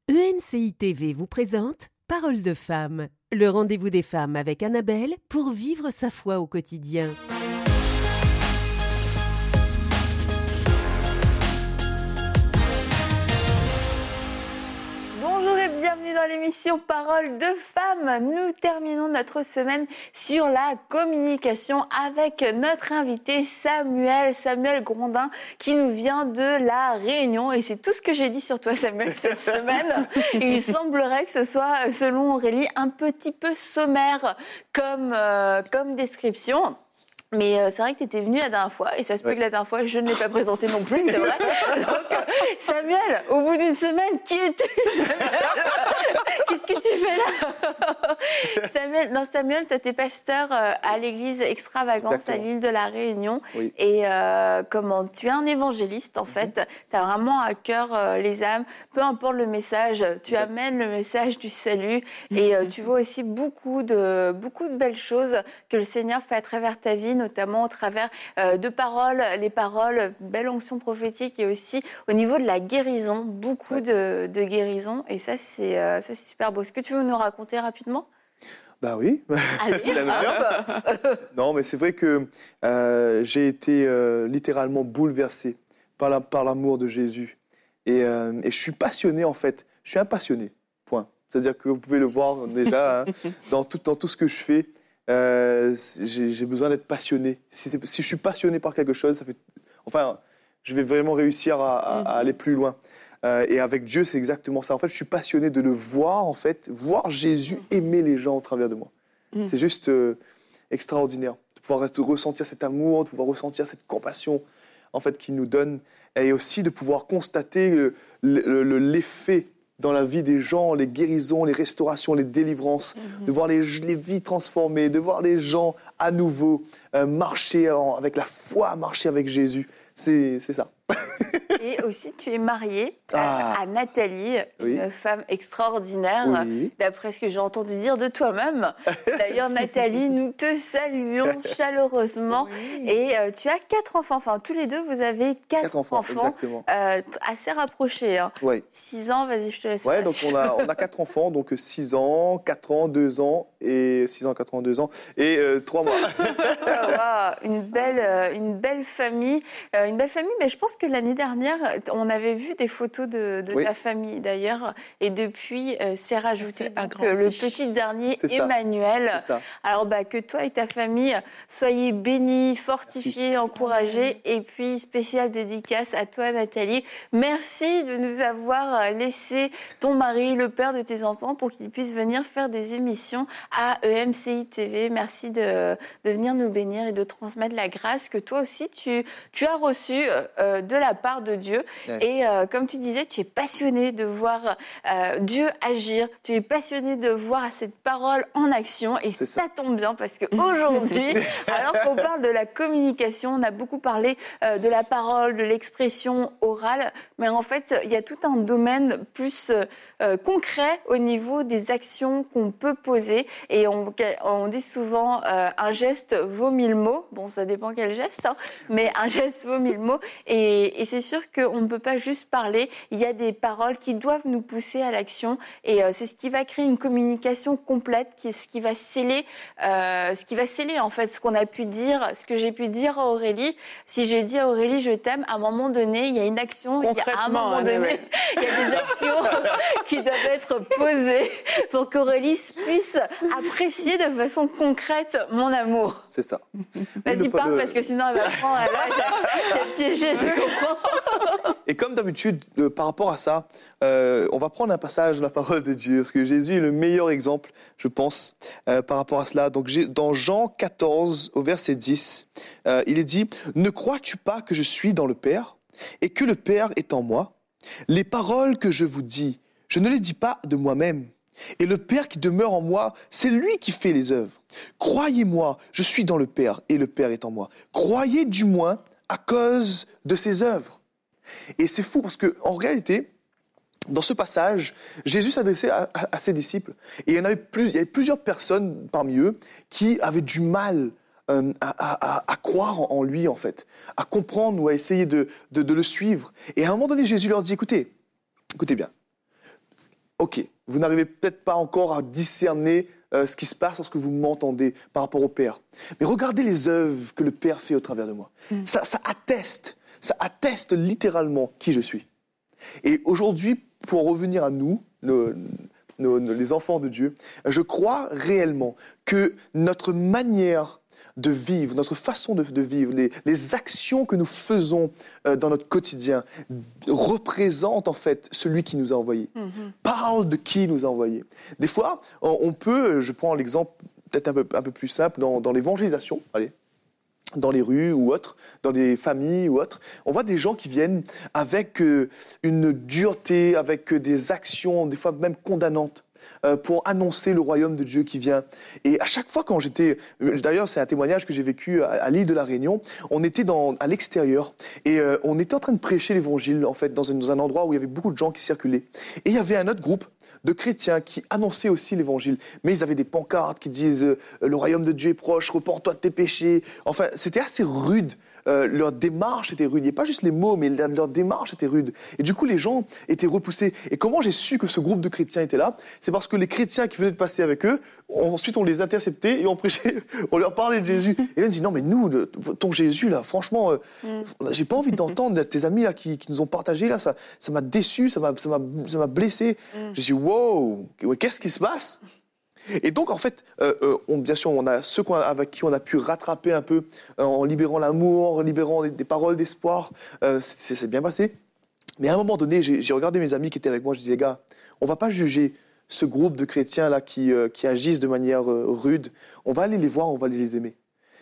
EMCI TV vous présente Parole de femme, le rendez-vous des femmes avec Annabelle pour vivre sa foi au quotidien. Bonjour et bienvenue dans l'émission Parole de femmes. Nous terminons notre semaine sur la communication avec notre invité Samuel Grondin qui nous vient de La Réunion. Et c'est tout ce que j'ai dit sur toi Samuel cette semaine. Il semblerait que ce soit, selon Aurélie, un petit peu sommaire comme description. Mais c'est vrai que tu étais venu la dernière fois, et ça se peut que la dernière fois, je ne l'ai pas présenté non plus, c'est vrai. Donc, Samuel, au bout d'une semaine, qui es-tu, Samuel? Qu'est-ce que tu fais là? Samuel, toi, tu es pasteur à l'église Extravagance à l'île de la Réunion. Oui. Et tu es un évangéliste, en fait. Tu as vraiment à cœur les âmes, peu importe le message, tu amènes le message du salut. Et tu vois aussi beaucoup de belles choses que le Seigneur fait à travers ta vie, notamment au travers de paroles, les paroles, belle onction prophétique, et aussi au niveau de la guérison, beaucoup de guérison, et ça c'est super beau. Est-ce que tu veux nous raconter rapidement ? Bah oui. Allez, Non, mais c'est vrai que j'ai été littéralement bouleversé par l'amour de Jésus, et je suis passionné en fait. Je suis un passionné, point. C'est-à-dire que vous pouvez le voir déjà dans tout ce que je fais. J'ai besoin d'être passionné. Si je suis passionné par quelque chose, je vais vraiment réussir à aller plus loin. Et avec Dieu, c'est exactement ça. En fait, je suis passionné de le voir, voir Jésus aimer les gens au travers de moi. C'est juste extraordinaire de pouvoir ressentir cet amour, de pouvoir ressentir cette compassion en fait qu'il nous donne, et aussi de pouvoir constater l'effet dans la vie des gens, les guérisons, les restaurations, les délivrances, de voir les vies transformées, de voir les gens à nouveau marcher avec la foi, marcher avec Jésus. C'est ça. Et aussi, tu es mariée à Nathalie, une femme extraordinaire, d'après ce que j'ai entendu dire de toi-même. D'ailleurs, Nathalie, nous te saluons chaleureusement. Et tu as 4 enfants. Enfin, tous les deux, vous avez 4 enfants assez rapprochés. Hein. 6 ans, vas-y, je te laisse. Donc on a 4 enfants, donc 6 ans, 4 ans, 2 ans, et 6 ans, 4 ans, 2 ans, et 3 mois. Une belle famille. Mais je pense que l'année dernière, on avait vu des photos de ta famille d'ailleurs, et depuis s'est rajouté le petit dernier, Emmanuel. Alors que toi et ta famille soyez bénis, fortifiés, encouragés, et puis spéciale dédicace à toi Nathalie. Merci de nous avoir laissé ton mari, le père de tes enfants, pour qu'il puisse venir faire des émissions à EMCI TV. Merci de venir nous bénir et de transmettre la grâce que toi aussi tu as reçue de la part de Dieu. Et comme tu disais, tu es passionné de voir Dieu agir, tu es passionné de voir cette parole en action, et ça tombe bien parce qu'aujourd'hui, alors qu'on parle de la communication, on a beaucoup parlé de la parole, de l'expression orale, mais en fait, il y a tout un domaine plus concret au niveau des actions qu'on peut poser, et on dit souvent un geste vaut 1000 mots. Bon, ça dépend quel geste, mais un geste vaut 1000 mots, et c'est sûr qu'on ne peut pas juste parler, il y a des paroles qui doivent nous pousser à l'action, et c'est ce qui va créer une communication complète, ce qui va sceller en fait ce qu'on a pu dire, ce que j'ai pu dire à Aurélie. Si j'ai dit à Aurélie je t'aime, à un moment donné il y a une action, il y a des actions qui doivent être posées pour qu'Aurélie puisse apprécier de façon concrète mon amour. C'est ça. Vas-y, parle, parce que sinon elle va prendre, j'ai piégé, tu comprends. Et comme d'habitude, par rapport à ça, on va prendre un passage de la parole de Dieu, parce que Jésus est le meilleur exemple, je pense, par rapport à cela. Donc, dans Jean 14, au verset 10, il est dit « Ne crois-tu pas que je suis dans le Père, et que le Père est en moi ? Les paroles que je vous dis, je ne les dis pas de moi-même. Et le Père qui demeure en moi, c'est lui qui fait les œuvres. Croyez-moi, je suis dans le Père, et le Père est en moi. Croyez du moins à cause de ses œuvres. » Et c'est fou parce qu'en réalité, dans ce passage, Jésus s'adressait à ses disciples. Et il y avait plusieurs personnes parmi eux qui avaient du mal à croire en lui, en fait, à comprendre ou à essayer de le suivre. Et à un moment donné, Jésus leur dit, écoutez bien, ok, vous n'arrivez peut-être pas encore à discerner ce qui se passe lorsque vous m'entendez par rapport au Père. Mais regardez les œuvres que le Père fait au travers de moi. Ça atteste littéralement qui je suis. Et aujourd'hui, pour revenir à nous, les enfants de Dieu, je crois réellement que notre manière de vivre, notre façon de vivre, les actions que nous faisons dans notre quotidien représentent en fait celui qui nous a envoyés, parlent de qui nous a envoyés. Des fois, on peut, je prends l'exemple peut-être un peu plus simple, dans l'évangélisation, dans les rues ou autres, dans des familles ou autres, on voit des gens qui viennent avec une dureté, avec des actions, des fois même condamnantes, pour annoncer le royaume de Dieu qui vient. Et à chaque fois quand j'étais... D'ailleurs, c'est un témoignage que j'ai vécu à l'île de la Réunion. On était à l'extérieur et on était en train de prêcher l'évangile, en fait, dans un endroit où il y avait beaucoup de gens qui circulaient. Et il y avait un autre groupe de chrétiens qui annonçaient aussi l'évangile. Mais ils avaient des pancartes qui disent « Le royaume de Dieu est proche, repens-toi de tes péchés ». Enfin, c'était assez rude. Leur démarche était rude. Il n'y a pas juste les mots, mais leur démarche était rude. Et du coup, les gens étaient repoussés. Et comment j'ai su que ce groupe de chrétiens était là ? C'est parce que les chrétiens qui venaient de passer avec eux, ensuite on les interceptait et on prêchait, on leur parlait de Jésus. Et là, on dit non, mais nous, ton Jésus, là, franchement, j'ai pas envie d'entendre tes amis là, qui nous ont partagé, là, ça m'a déçu, ça m'a blessé. J'ai dit wow, qu'est-ce qui se passe ? Et donc, en fait, bien sûr, on a ceux avec qui on a pu rattraper un peu en libérant l'amour, en libérant des paroles d'espoir. C'est bien passé. Mais à un moment donné, j'ai regardé mes amis qui étaient avec moi. Je disais, les gars, on va pas juger ce groupe de chrétiens là qui agissent de manière rude. On va aller les voir, on va les aimer.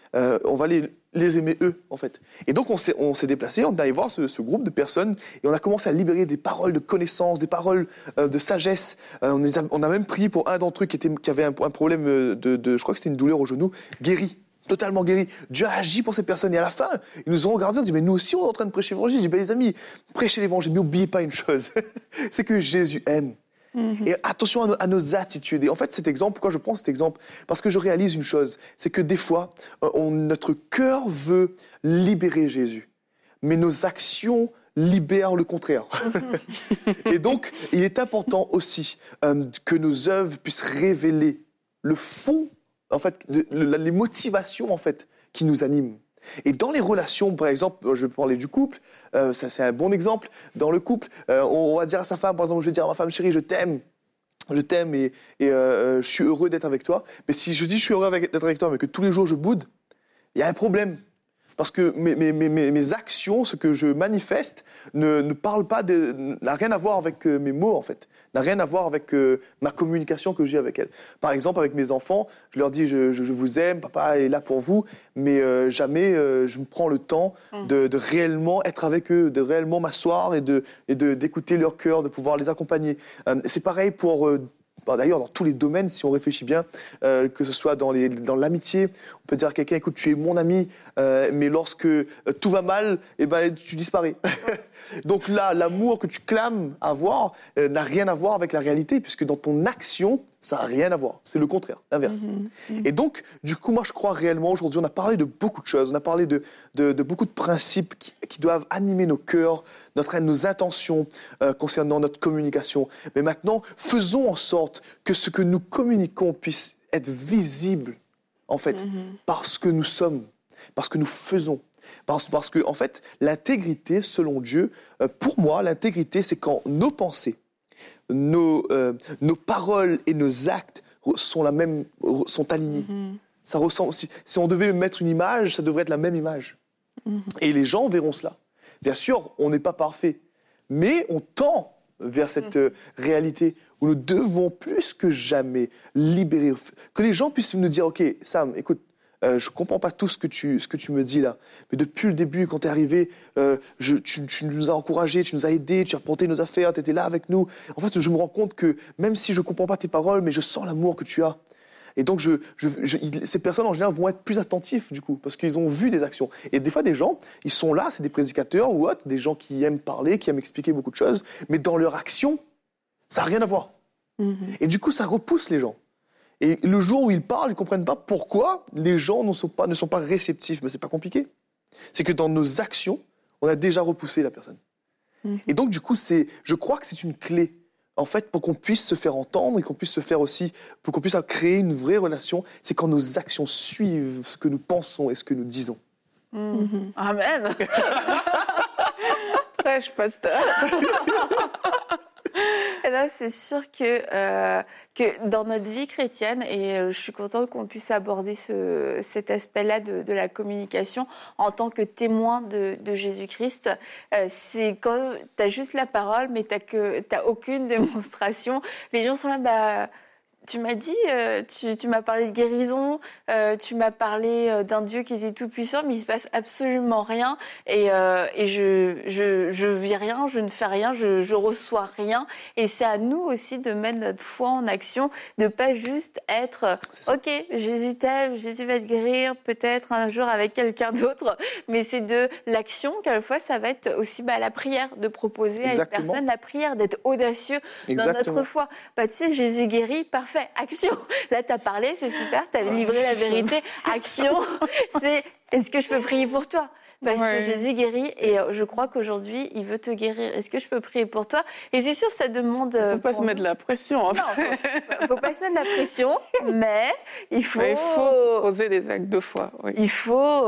On va les aimer eux, en fait. Et donc, on s'est déplacé, on est allé voir ce groupe de personnes et on a commencé à libérer des paroles de connaissance, des paroles de sagesse. On a même prié pour un d'entre eux qui avait un problème je crois que c'était une douleur au genou, guéri. Totalement guéri. Dieu a agi pour ces personnes. Et à la fin, ils nous ont regardés, on dit, mais nous aussi, on est en train de prêcher l'évangile. J'ai dit, les amis, prêchez l'évangile, mais n'oubliez pas une chose, c'est que Jésus aime. Et attention à nos attitudes. Et en fait, cet exemple, pourquoi je prends cet exemple ? Parce que je réalise une chose, c'est que des fois, notre cœur veut libérer Jésus, mais nos actions libèrent le contraire. Et donc, il est important aussi que nos œuvres puissent révéler le fond, en fait, les motivations en fait qui nous animent. Et dans les relations, par exemple, je vais parler du couple, ça c'est un bon exemple. Dans le couple, on va dire à sa femme, par exemple, je vais dire à ma femme, chérie, je t'aime et je suis heureux d'être avec toi. Mais si je dis je suis heureux d'être avec toi, mais que tous les jours je boude, il y a un problème. Parce que mes actions, ce que je manifeste, ne parle pas n'a rien à voir avec mes mots, en fait. N'a rien à voir avec ma communication que j'ai avec elles. Par exemple, avec mes enfants, je leur dis je vous aime, papa est là pour vous, mais jamais je me prends le temps de réellement être avec eux, de réellement m'asseoir et d'écouter leur cœur, de pouvoir les accompagner. C'est pareil pour... D'ailleurs, dans tous les domaines, si on réfléchit bien, que ce soit dans l'amitié, on peut dire à quelqu'un, écoute, tu es mon ami, mais lorsque tout va mal, tu disparais. Donc là, l'amour que tu clames avoir n'a rien à voir avec la réalité, puisque dans ton action, ça n'a rien à voir. C'est le contraire, l'inverse. Et donc, du coup, moi, je crois réellement, aujourd'hui, on a parlé de beaucoup de choses, on a parlé de beaucoup de principes qui doivent animer nos cœurs, nos intentions concernant notre communication. Mais maintenant, faisons en sorte que ce que nous communiquons puisse être visible, en fait, parce que nous sommes, parce que nous faisons. Parce que, en fait, l'intégrité, selon Dieu, pour moi, l'intégrité, c'est quand nos pensées, nos paroles et nos actes sont alignés. Ça ressemble. Si on devait mettre une image, ça devrait être la même image. Et les gens verront cela. Bien sûr, on n'est pas parfait, mais on tend vers cette réalité où nous devons plus que jamais libérer, que les gens puissent nous dire, ok, Sam, écoute, je comprends pas tout ce que tu me dis là, mais depuis le début, quand tu es arrivé, tu nous as encouragés, tu nous as aidés, tu as porté nos affaires, tu étais là avec nous. En fait, je me rends compte que même si je comprends pas tes paroles, mais je sens l'amour que tu as. Et donc, ces personnes, en général, vont être plus attentifs, du coup, parce qu'ils ont vu des actions. Et des fois, des gens, ils sont là, c'est des prédicateurs ou autres, des gens qui aiment parler, qui aiment expliquer beaucoup de choses, mais dans leur action, ça n'a rien à voir. Et du coup, ça repousse les gens. Et le jour où ils parlent, ils ne comprennent pas pourquoi les gens ne sont pas réceptifs. Mais ce n'est pas compliqué. C'est que dans nos actions, on a déjà repoussé la personne. Et donc, du coup, je crois que c'est une clé en fait, pour qu'on puisse se faire entendre et qu'on puisse se faire aussi, pour qu'on puisse créer une vraie relation, c'est quand nos actions suivent ce que nous pensons et ce que nous disons. Amen. Prêche, pasteur. Et là, c'est sûr que dans notre vie chrétienne, et je suis contente qu'on puisse aborder cet aspect-là de la communication en tant que témoin de Jésus-Christ, c'est quand tu as juste la parole, mais tu n'as aucune démonstration. Les gens sont là, tu m'as dit, tu m'as parlé de guérison, tu m'as parlé d'un Dieu qui est tout puissant, mais il se passe absolument rien et je vis rien, je ne fais rien, je reçois rien. Et c'est à nous aussi de mettre notre foi en action, de pas juste être ok, Jésus t'aime, Jésus va te guérir, peut-être un jour avec quelqu'un d'autre, mais c'est de l'action. Quelquefois, ça va être aussi la prière, de proposer à une personne la prière, d'être audacieux dans notre foi. Tu sais, Jésus guérit, parfait. Action. Là, tu as parlé, c'est super, tu as livré la vérité. Action, c'est est-ce que je peux prier pour toi ? Parce que Jésus guérit et je crois qu'aujourd'hui, il veut te guérir. Est-ce que je peux prier pour toi ? Et c'est sûr, ça demande... Il ne faut pas se mettre de la pression. Non, il ne faut pas se mettre de la pression, mais il faut poser des actes de foi. Oui. Il faut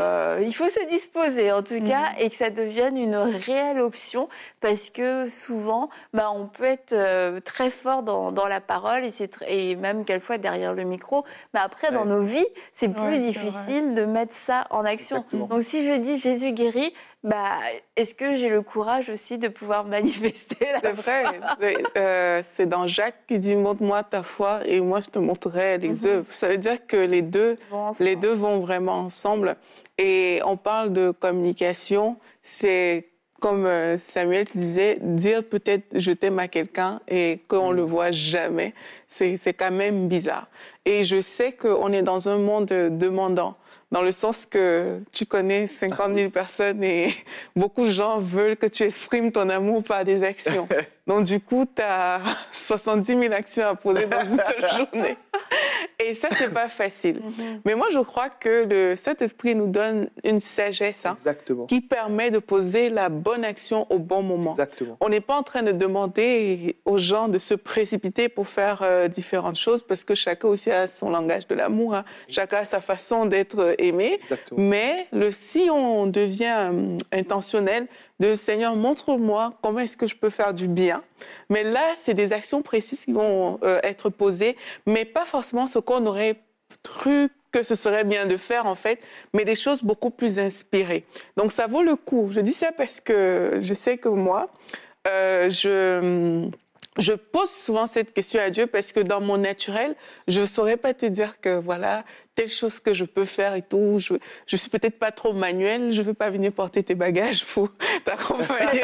se disposer, en tout cas, et que ça devienne une réelle option, parce que souvent, on peut être très fort dans la parole, et même quelquefois derrière le micro, mais après, dans nos vies, c'est plus difficile de mettre ça en action. Exactement. Donc, si je dis Jésus guérit, est-ce que j'ai le courage aussi de pouvoir manifester la foi ? C'est vrai. C'est dans Jacques qui dit « Montre-moi ta foi et moi je te montrerai les œuvres ». Ça veut dire que les deux vont vraiment ensemble. Et on parle de communication, c'est comme Samuel disait, dire peut-être « je t'aime » à quelqu'un et qu'on le voit jamais, c'est quand même bizarre. Et je sais qu'on est dans un monde demandant. Dans le sens que tu connais 50 000 personnes et beaucoup de gens veulent que tu exprimes ton amour par des actions. Donc, du coup, tu as 70 000 actions à poser dans une seule journée. Et ça, c'est pas facile. Mais moi, je crois que le Saint-Esprit nous donne une sagesse qui permet de poser la bonne action au bon moment. Exactement. On n'est pas en train de demander aux gens de se précipiter pour faire différentes choses parce que chacun aussi a son langage de l'amour. Hein. Chacun a sa façon d'être aimé. Exactement. Mais si on devient intentionnel, de Seigneur, montre-moi comment est-ce que je peux faire du bien. Mais là, c'est des actions précises qui vont être posées, mais pas forcément ce qu'on aurait cru que ce serait bien de faire, en fait, mais des choses beaucoup plus inspirées. Donc, ça vaut le coup. Je dis ça parce que je sais que moi, je pose souvent cette question à Dieu parce que dans mon naturel, je ne saurais pas te dire que voilà, telle chose que je peux faire et tout. Je suis peut-être pas trop manuelle, je ne veux pas venir porter tes bagages pour t'accompagner.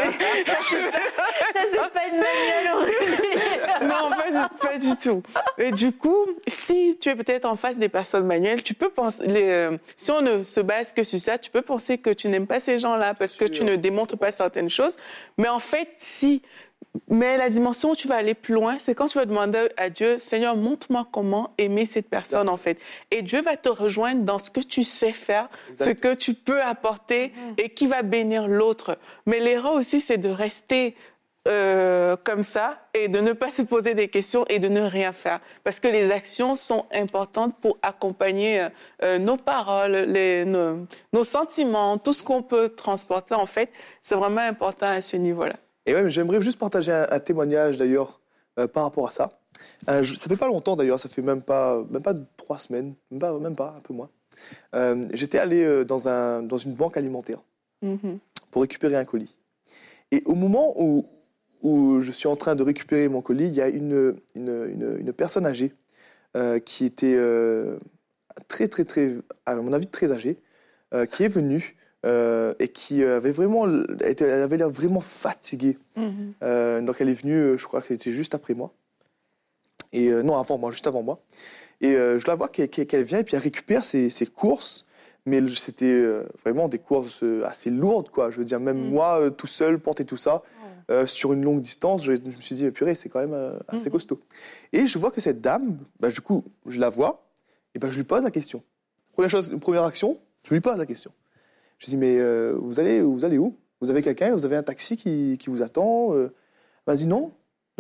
Ça, c'est pas une manuelle. Non, pas du tout. Et du coup, si tu es peut-être en face des personnes manuelles, tu peux penser, si on ne se base que sur ça, tu peux penser que tu n'aimes pas ces gens-là parce que tu ne démontres pas certaines choses. Mais en fait, mais la dimension où tu vas aller plus loin, c'est quand tu vas demander à Dieu, Seigneur, montre-moi comment aimer cette personne, en fait. Et Dieu va te rejoindre dans ce que tu sais faire, ce que tu peux apporter et qui va bénir l'autre. Mais l'erreur aussi, c'est de rester comme ça et de ne pas se poser des questions et de ne rien faire. Parce que les actions sont importantes pour accompagner nos paroles, nos sentiments, tout ce qu'on peut transporter, en fait. C'est vraiment important à ce niveau-là. Et ouais, j'aimerais juste partager un témoignage d'ailleurs par rapport à ça. Ça fait pas longtemps d'ailleurs, ça fait même pas 3 semaines, même pas, un peu moins. J'étais allé dans une banque alimentaire pour récupérer un colis. Et au moment où je suis en train de récupérer mon colis, il y a une personne âgée qui était très, très, très, à mon avis, très âgée, qui est venue et qui avait l'air vraiment fatiguée. Donc elle est venue, je crois qu'elle était juste après moi. Et non, juste avant moi. Et je la vois qu'elle vient et puis elle récupère ses courses. Mais c'était vraiment des courses assez lourdes, quoi. Je veux dire, même moi, tout seul, porter tout ça sur une longue distance, je me suis dit, purée, c'est quand même assez costaud. Et je vois que cette dame, du coup, je la vois, et je lui pose la question. Première action, je lui pose la question. Je lui dis, mais vous allez où ? Vous avez quelqu'un ? Vous avez un taxi qui vous attend ? Elle m'a dit, non,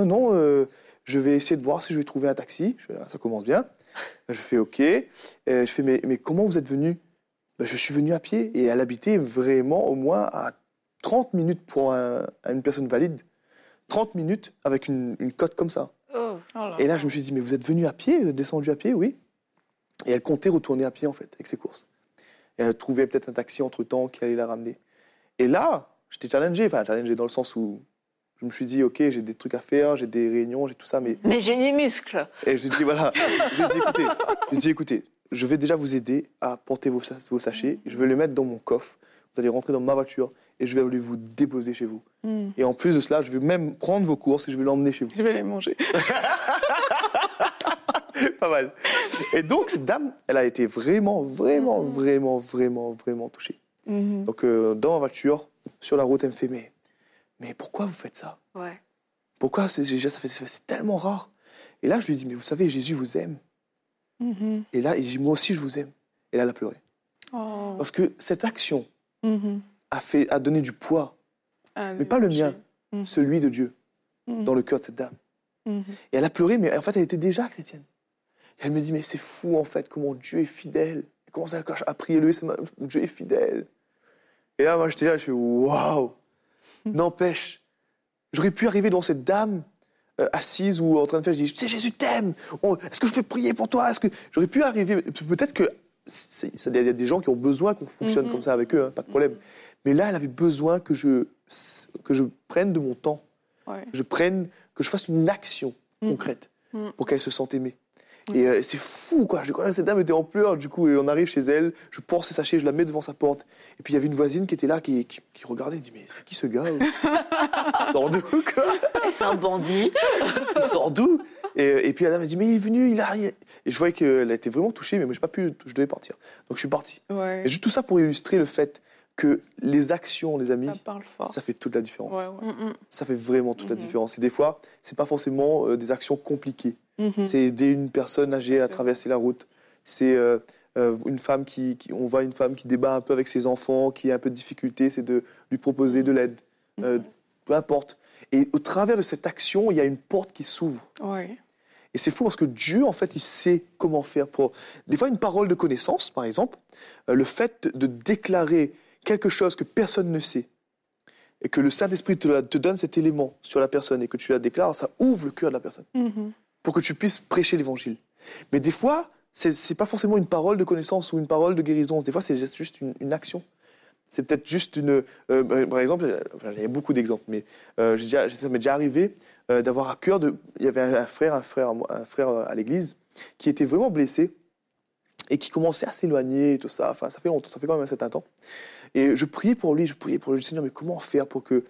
Non, je vais essayer de voir si je vais trouver un taxi. Ça commence bien. Je fais OK. Je fais mais comment vous êtes venu? Je suis venu à pied et elle habitait vraiment au moins à 30 minutes pour une personne valide. 30 minutes avec une cote comme ça. Oh. Et là, je me suis dit, mais vous êtes venu à pied, descendu à pied, oui. Et elle comptait retourner à pied, en fait, avec ses courses. Et elle trouvait peut-être un taxi entre-temps qui allait la ramener. Et là, j'étais challengé dans le sens où je me suis dit, OK, j'ai des trucs à faire, j'ai des réunions, j'ai tout ça, mais... Mais j'ai des muscles. Et je lui ai dit, voilà, écoutez, je vais déjà vous aider à porter vos sachets, je vais les mettre dans mon coffre, vous allez rentrer dans ma voiture et je vais aller vous déposer chez vous. Et en plus de cela, je vais même prendre vos courses et je vais l'emmener chez vous. Je vais les manger. Pas mal. Et donc, cette dame, elle a été vraiment touchée. Donc, dans ma voiture, sur la route, elle me fait, mais pourquoi vous faites ça? Ouais. Pourquoi c'est tellement rare? Et là, je lui dis, mais vous savez, Jésus vous aime. Et là, il dit, moi aussi, je vous aime. Et là, elle a pleuré. Oh. Parce que cette action a donné du poids, mais pas le mien, celui de Dieu, dans le cœur de cette dame. Et elle a pleuré, mais en fait, elle était déjà chrétienne. Et elle me dit, mais c'est fou, en fait, comment Dieu est fidèle. Elle commence à prier, Dieu est fidèle. Et là, moi, j'étais là, je fais, waouh. N'empêche, j'aurais pu arriver devant cette dame assise ou en train de faire, je dis, tu sais, Jésus t'aime. Est-ce que je peux prier pour toi? J'aurais pu arriver, peut-être que il y a des gens qui ont besoin qu'on fonctionne comme ça avec eux, hein, pas de problème. Mais là, elle avait besoin que je prenne de mon temps, que je fasse une action concrète pour qu'elle se sente aimée. Et c'est fou, quoi. Cette dame était en pleurs, du coup, et on arrive chez elle, je porte ses sachets, je la mets devant sa porte. Et puis il y avait une voisine qui était là, qui regardait, elle dit, mais c'est qui ce gars? Il sort d'où, quoi? C'est un bandit. Il sort d'où? Et puis la dame a dit, mais il est venu, il a rien. Et je voyais qu'elle était vraiment touchée, mais moi, je devais partir. Donc je suis parti. Ouais. Et juste tout ça pour illustrer le fait que les actions, les amis, ça parle fort. Ça fait toute la différence. Ouais. Ça fait vraiment toute la différence. Et des fois, c'est pas forcément des actions compliquées. C'est aider une personne âgée à traverser la route. C'est une femme on voit une femme qui débat un peu avec ses enfants, qui a un peu de difficulté, c'est de lui proposer de l'aide. Peu importe. Et au travers de cette action, il y a une porte qui s'ouvre. Ouais. Et c'est fou parce que Dieu, en fait, il sait comment faire pour... Des fois, une parole de connaissance, par exemple, le fait de déclarer quelque chose que personne ne sait, et que le Saint-Esprit te donne cet élément sur la personne et que tu la déclares, ça ouvre le cœur de la personne pour que tu puisses prêcher l'Évangile. Mais des fois, c'est pas forcément une parole de connaissance ou une parole de guérison. Des fois, c'est juste une action. C'est peut-être juste une... par exemple, il y a beaucoup d'exemples, mais ça m'est déjà arrivé d'avoir à cœur de... Il y avait un frère à l'église qui était vraiment blessé et qui commençait à s'éloigner et tout ça. Enfin, ça fait longtemps, ça fait quand même un certain temps. Et je priais pour lui, Seigneur, mais comment faire pour que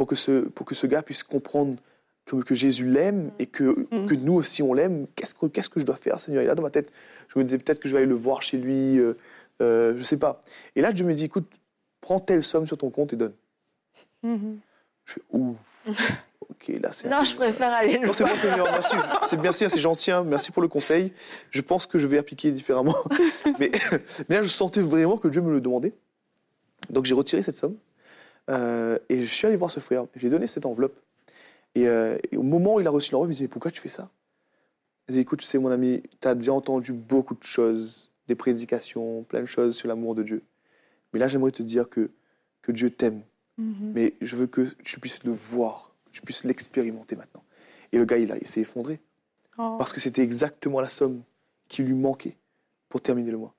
ce gars puisse comprendre que Jésus l'aime et que nous aussi on l'aime? Qu'est-ce que je dois faire, Seigneur? Et là, dans ma tête, je me disais peut-être que je vais aller le voir chez lui, je sais pas. Et là, Dieu me dit, écoute, prends telle somme sur ton compte et donne. Je fais, ouh, ok, là c'est... Non, je préfère aller le voir. C'est bon, Seigneur, merci, c'est gentil, hein, merci pour le conseil. Je pense que je vais appliquer différemment. mais là, je sentais vraiment que Dieu me le demandait. Donc j'ai retiré cette somme et je suis allé voir ce frère. J'ai donné cette enveloppe. Et au moment où il a reçu l'enveloppe, il me dit, mais pourquoi tu fais ça? Il dit, écoute, tu sais, mon ami, tu as déjà entendu beaucoup de choses, des prédications, plein de choses sur l'amour de Dieu. Mais là, j'aimerais te dire que Dieu t'aime. Mais je veux que tu puisses le voir, que tu puisses l'expérimenter maintenant. Et le gars, il s'est effondré. Parce que c'était exactement la somme qui lui manquait pour terminer le mois.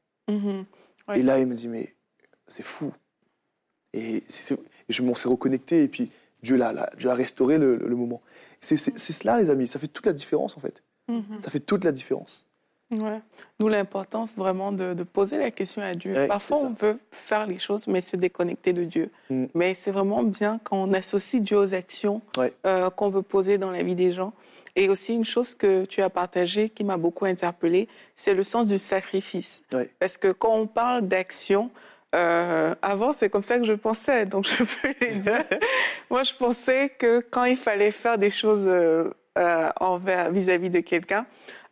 Et là, il me dit, mais c'est fou. Et on s'est reconnecté, et puis Dieu a restauré le moment. C'est cela, les amis, ça fait toute la différence, en fait. Ça fait toute la différence. Ouais. D'où l'importance vraiment de poser la question à Dieu. Ouais, Parfois, on veut faire les choses, mais se déconnecter de Dieu. Mais c'est vraiment bien quand on associe Dieu aux actions qu'on veut poser dans la vie des gens. Et aussi, une chose que tu as partagée qui m'a beaucoup interpellée, c'est le sens du sacrifice. Ouais. Parce que quand on parle d'action, avant, c'est comme ça que je pensais, donc je peux le dire. Moi, je pensais que quand il fallait faire des choses vis-à-vis de quelqu'un,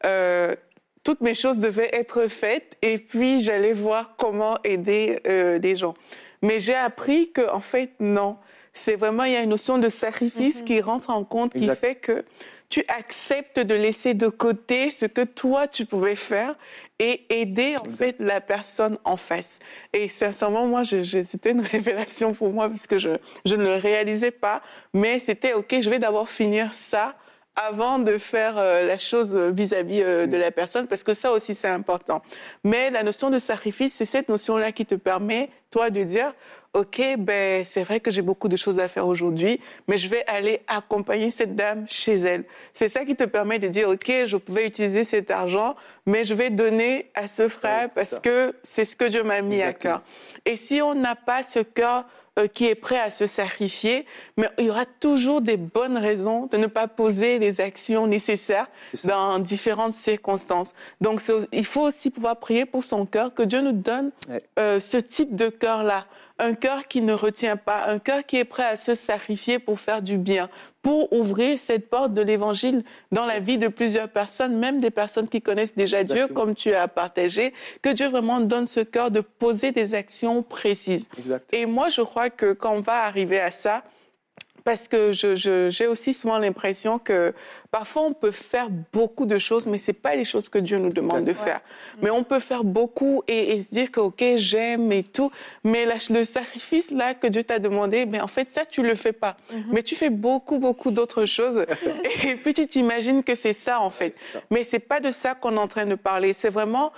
toutes mes choses devaient être faites et puis j'allais voir comment aider les gens. Mais j'ai appris que, en fait, non. c'est vraiment, il y a une notion de sacrifice qui rentre en compte, qui fait que tu acceptes de laisser de côté ce que toi, tu pouvais faire et aider, en fait, la personne en face. Et sincèrement, moi, c'était une révélation pour moi parce que je ne le réalisais pas. Mais c'était, OK, je vais d'abord finir ça avant de faire la chose vis-à-vis de la personne, parce que ça aussi, c'est important. Mais la notion de sacrifice, c'est cette notion-là qui te permet, toi, de dire, OK, ben, c'est vrai que j'ai beaucoup de choses à faire aujourd'hui, mais je vais aller accompagner cette dame chez elle. C'est ça qui te permet de dire, OK, je pouvais utiliser cet argent, mais je vais donner à ce frère parce que c'est ce que Dieu m'a mis à cœur. Et si on n'a pas ce cœur qui est prêt à se sacrifier, mais il y aura toujours des bonnes raisons de ne pas poser les actions nécessaires dans différentes circonstances. Donc, il faut aussi pouvoir prier pour son cœur, que Dieu nous donne ce type de cœur-là. Un cœur qui ne retient pas, un cœur qui est prêt à se sacrifier pour faire du bien, pour ouvrir cette porte de l'Évangile dans la vie de plusieurs personnes, même des personnes qui connaissent déjà Dieu, comme tu as partagé, que Dieu vraiment donne ce cœur de poser des actions précises. Et moi, je crois que quand on va arriver à ça, parce que j'ai aussi souvent l'impression que parfois on peut faire beaucoup de choses, mais c'est pas les choses que Dieu nous demande de faire. Mais on peut faire beaucoup et se dire que OK, j'aime et tout, mais le sacrifice là que Dieu t'a demandé, ben en fait ça tu le fais pas. Mais tu fais beaucoup d'autres choses et puis tu t'imagines que c'est ça en fait. Mais c'est pas de ça qu'on est en train de parler. C'est vraiment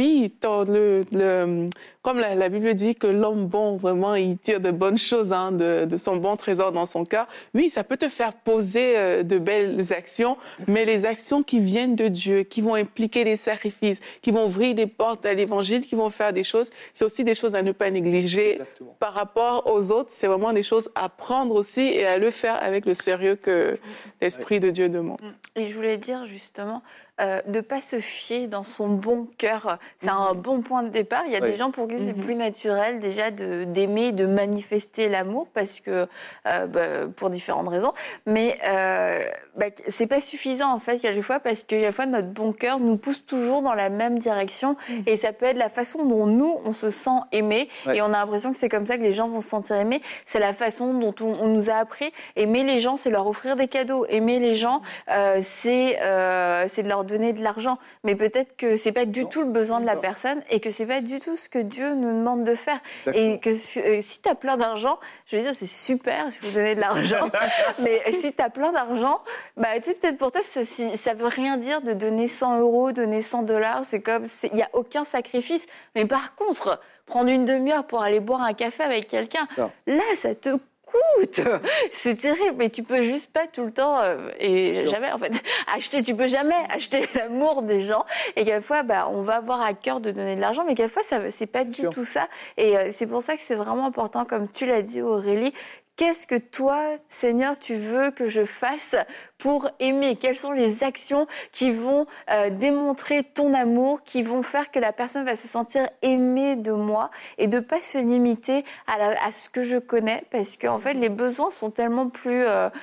comme la Bible dit que l'homme bon vraiment il tire de bonnes choses de son bon trésor dans son cœur. Oui, ça peut te faire poser de belles actions, mais les actions qui viennent de Dieu, qui vont impliquer des sacrifices, qui vont ouvrir des portes à l'Évangile, qui vont faire des choses, c'est aussi des choses à ne pas négliger. Par rapport aux autres, c'est vraiment des choses à prendre aussi et à le faire avec le sérieux que l'Esprit de Dieu demande. Et je voulais dire justement, de ne pas se fier dans son bon cœur. C'est un bon point de départ. Il y a des gens pour qui c'est plus naturel déjà d'aimer, de manifester l'amour parce que, pour différentes raisons. Mais c'est pas suffisant en fait, quelquefois, parce que quelquefois notre bon cœur nous pousse toujours dans la même direction et ça peut être la façon dont nous, on se sent aimé et on a l'impression que c'est comme ça que les gens vont se sentir aimés. C'est la façon dont on nous a appris. Aimer les gens, c'est leur offrir des cadeaux. Aimer les gens, c'est de leur donner de l'argent, mais peut-être que c'est pas du tout le besoin de la personne et que c'est pas du tout ce que Dieu nous demande de faire. Et que si tu as plein d'argent, je veux dire, c'est super si vous donnez de l'argent, mais si tu as plein d'argent, tu sais, peut-être pour toi, ça veut rien dire de donner 100 €, donner $100, c'est comme, il n'y a aucun sacrifice. Mais par contre, prendre une demi-heure pour aller boire un café avec quelqu'un, là, ça te coûte. C'est terrible, mais tu peux juste pas tout le temps jamais en fait tu peux jamais acheter l'amour des gens et quelquefois on va avoir à cœur de donner de l'argent, mais quelquefois c'est pas du tout ça et c'est pour ça que c'est vraiment important, comme tu l'as dit Aurélie. Qu'est-ce que toi, Seigneur, tu veux que je fasse pour aimer? Quelles sont les actions qui vont démontrer ton amour, qui vont faire que la personne va se sentir aimée de moi et de pas se limiter à ce que je connais, parce qu'en fait, les besoins sont tellement plus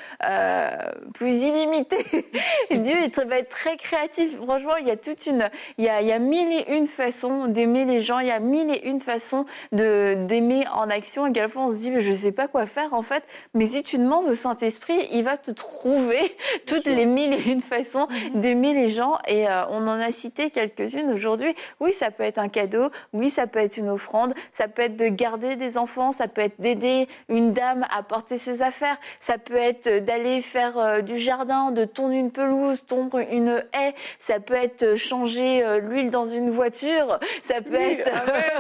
illimités. Et Dieu va être très créatif. Franchement, il y a mille et une façons d'aimer les gens. Il y a mille et une façons d'aimer en action. Et quelquefois, on se dit, mais je sais pas quoi faire, en fait. Mais si tu demandes au Saint-Esprit, il va te trouver toutes les mille et une façons d'aimer les gens. Et on en a cité quelques-unes aujourd'hui. Oui, ça peut être un cadeau. Oui, ça peut être une offrande. Ça peut être de garder des enfants. Ça peut être d'aider une dame à porter ses affaires. Ça peut être d'aller faire du jardin, de tondre une pelouse, tondre une haie. Ça peut être changer l'huile dans une voiture. Ça peut être...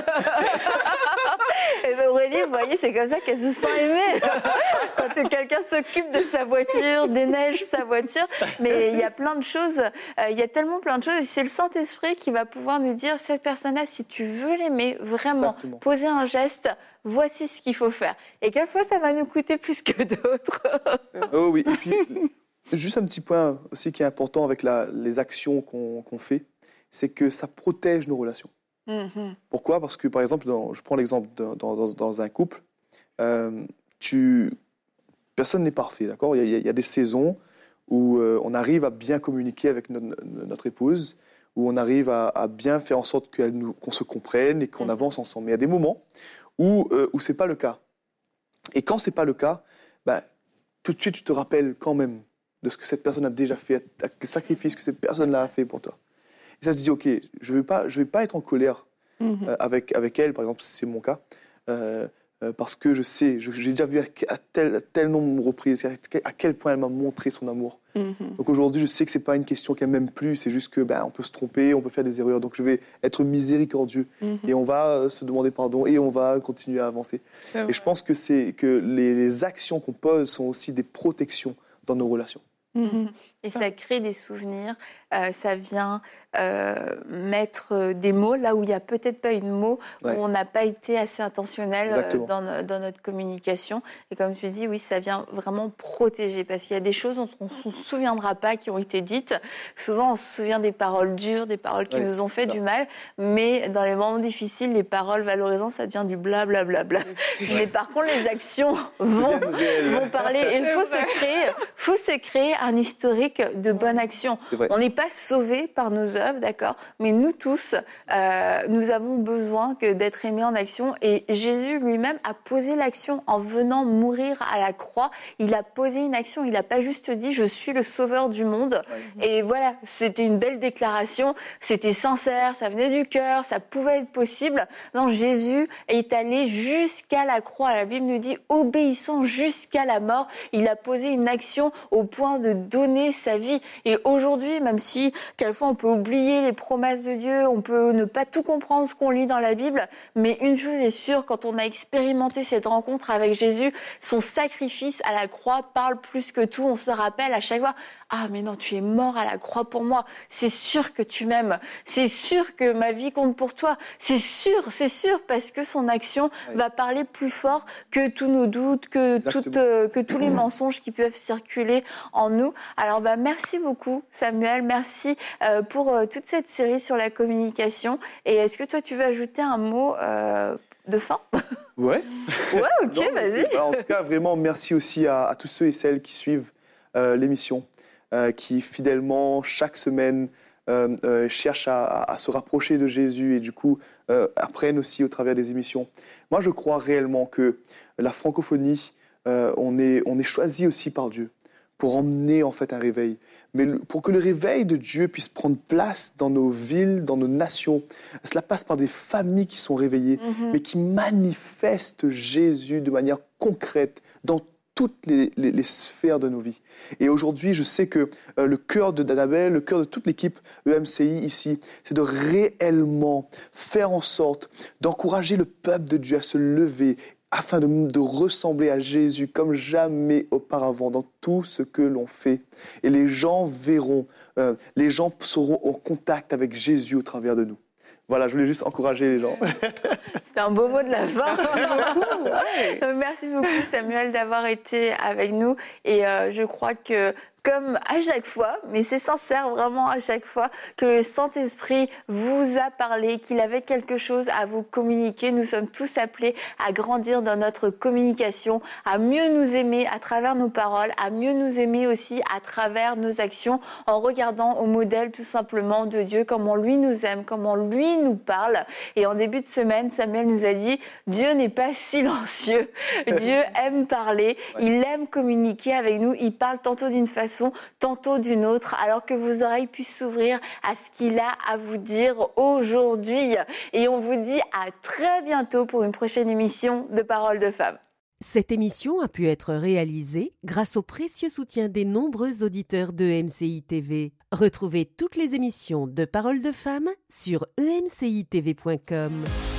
Et Aurélie, vous voyez, c'est comme ça qu'elle se sent aimée. Quand quelqu'un s'occupe de sa voiture, déneige sa voiture. Mais il y a plein de choses, il y a tellement plein de choses. Et c'est le Saint-Esprit qui va pouvoir nous dire, cette personne-là, si tu veux l'aimer, vraiment, poser un geste, voici ce qu'il faut faire. Et quelquefois, ça va nous coûter plus que d'autres. Oh oui, et puis, juste un petit point aussi qui est important avec les actions qu'on fait, c'est que ça protège nos relations. Pourquoi ? Parce que, par exemple, je prends l'exemple dans un couple, personne n'est parfait, d'accord ? Il y a des saisons où on arrive à bien communiquer avec notre épouse, où on arrive à bien faire en sorte qu'on se comprenne et qu'on avance ensemble. Mais il y a des moments où c'est pas le cas. Et quand c'est pas le cas, tout de suite, tu te rappelles quand même de ce que cette personne a déjà fait, le sacrifice que cette personne-là a fait pour toi. Et ça te dit, OK, je vais pas être en colère avec elle, par exemple, si c'est mon cas, parce que je sais, j'ai déjà vu à tel nombre de reprises à quel point elle m'a montré son amour. Donc aujourd'hui, je sais que c'est pas une question qu'elle m'aime plus, c'est juste que on peut se tromper, on peut faire des erreurs. Donc je vais être miséricordieux et on va se demander pardon et on va continuer à avancer. Et je pense que les actions qu'on pose sont aussi des protections dans nos relations. Et ça crée des souvenirs, ça vient mettre des mots là où il n'y a peut-être pas eu de mots, où on n'a pas été assez intentionnel dans notre communication. Et comme tu dis, oui, ça vient vraiment protéger, parce qu'il y a des choses dont on ne se souviendra pas qui ont été dites. Souvent, on se souvient des paroles dures, des paroles qui nous ont fait du mal, mais dans les moments difficiles, les paroles valorisantes, ça devient du blablabla. Mais par contre, les actions vont parler. Et il faut se créer un historique de bonne action. On n'est pas sauvés par nos œuvres, d'accord, mais nous tous, nous avons besoin d'être aimés en action. Et Jésus lui-même a posé l'action en venant mourir à la croix. Il a posé une action. Il n'a pas juste dit « je suis le sauveur du monde ». Et voilà, c'était une belle déclaration. C'était sincère, ça venait du cœur, ça pouvait être possible. Non, Jésus est allé jusqu'à la croix. La Bible nous dit « obéissant jusqu'à la mort ». Il a posé une action au point de donner sa vie. Et aujourd'hui, même si quelquefois on peut oublier les promesses de Dieu, on peut ne pas tout comprendre ce qu'on lit dans la Bible, mais une chose est sûre, quand on a expérimenté cette rencontre avec Jésus, son sacrifice à la croix parle plus que tout. On se rappelle à chaque fois « ah mais non, tu es mort à la croix pour moi, c'est sûr que tu m'aimes, c'est sûr que ma vie compte pour toi, c'est sûr, parce que son action va parler plus fort que tous nos doutes, que tous les mensonges qui peuvent circuler en nous. » Alors merci beaucoup Samuel, merci pour toute cette série sur la communication. Et est-ce que toi tu veux ajouter un mot de fin ? Ouais, ok, vas-y. Alors, en tout cas, vraiment merci aussi à tous ceux et celles qui suivent l'émission. Qui fidèlement, chaque semaine, cherchent à se rapprocher de Jésus et du coup apprennent aussi au travers des émissions. Moi, je crois réellement que la francophonie, on est choisi aussi par Dieu pour emmener en fait un réveil. Mais pour que le réveil de Dieu puisse prendre place dans nos villes, dans nos nations, cela passe par des familles qui sont réveillées, mais qui manifestent Jésus de manière concrète dans toutes les sphères de nos vies. Et aujourd'hui, je sais que le cœur d'Annabelle, le cœur de toute l'équipe EMCI ici, c'est de réellement faire en sorte d'encourager le peuple de Dieu à se lever afin de ressembler à Jésus comme jamais auparavant dans tout ce que l'on fait. Et les gens verront, les gens seront en contact avec Jésus au travers de nous. Voilà, je voulais juste encourager les gens. C'était un beau mot de la fin. Merci beaucoup Samuel d'avoir été avec nous. Et je crois que comme à chaque fois, mais c'est sincère vraiment à chaque fois, que le Saint-Esprit vous a parlé, qu'il avait quelque chose à vous communiquer. Nous sommes tous appelés à grandir dans notre communication, à mieux nous aimer à travers nos paroles, à mieux nous aimer aussi à travers nos actions, en regardant au modèle tout simplement de Dieu, comment lui nous aime, comment lui nous parle. Et en début de semaine, Samuel nous a dit, Dieu n'est pas silencieux. Dieu aime parler, il aime communiquer avec nous, il parle tantôt d'une façon, tantôt d'une autre, alors que vos oreilles puissent s'ouvrir à ce qu'il a à vous dire aujourd'hui. Et on vous dit à très bientôt pour une prochaine émission de Paroles de Femmes. Cette émission a pu être réalisée grâce au précieux soutien des nombreux auditeurs de MCI TV. Retrouvez toutes les émissions de Paroles de Femmes sur emcitv.com.